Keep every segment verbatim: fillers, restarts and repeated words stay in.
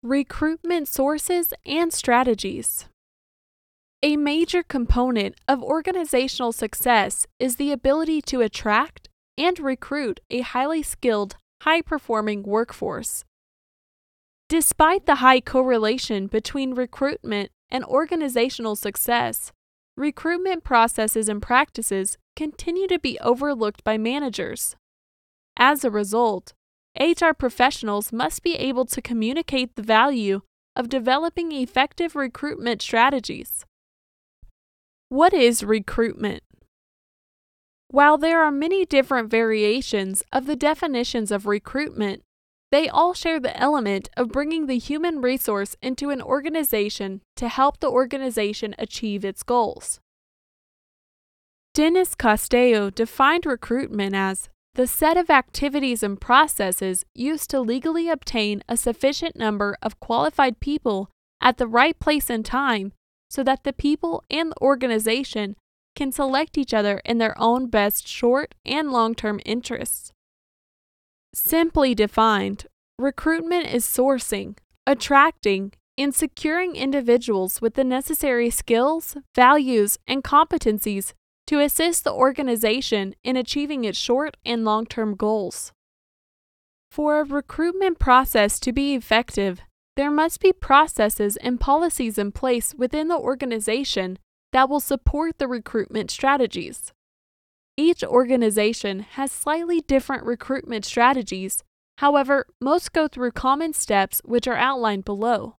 Recruitment sources and strategies. A major component of organizational success is the ability to attract and recruit a highly skilled, high-performing workforce. Despite the high correlation between recruitment and organizational success, recruitment processes and practices continue to be overlooked by managers. As a result, H R professionals must be able to communicate the value of developing effective recruitment strategies. What is recruitment? While there are many different variations of the definitions of recruitment, they all share the element of bringing the human resource into an organization to help the organization achieve its goals. Dennis Costello defined recruitment as the set of activities and processes used to legally obtain a sufficient number of qualified people at the right place and time so that the people and the organization can select each other in their own best short and long-term interests. Simply defined, recruitment is sourcing, attracting, and securing individuals with the necessary skills, values, and competencies to assist the organization in achieving its short and long-term goals. For a recruitment process to be effective, there must be processes and policies in place within the organization that will support the recruitment strategies. Each organization has slightly different recruitment strategies, however, most go through common steps which are outlined below.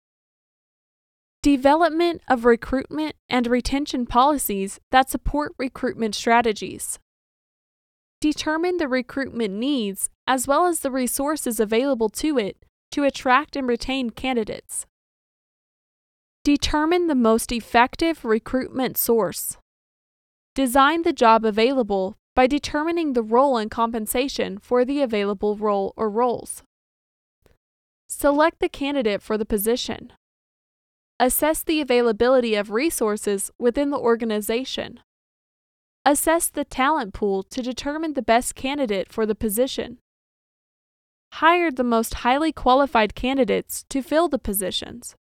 Development of recruitment and retention policies that support recruitment strategies. Determine the recruitment needs as well as the resources available to it to attract and retain candidates. Determine the most effective recruitment source. Design the job available by determining the role and compensation for the available role or roles. Select the candidate for the position. Assess the availability of resources within the organization. Assess the talent pool to determine the best candidate for the position. Hire the most highly qualified candidates to fill the positions.